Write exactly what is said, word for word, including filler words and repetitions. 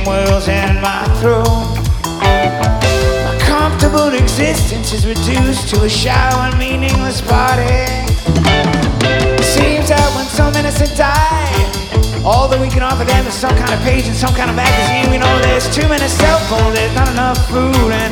spinning wheels in my throat. My comfortable existence is reduced to a shallow and meaningless body. It seems that when some innocent die, all that we can offer them is some kind of page in some kind of magazine. We know there's too many cell phones, there's not enough food, and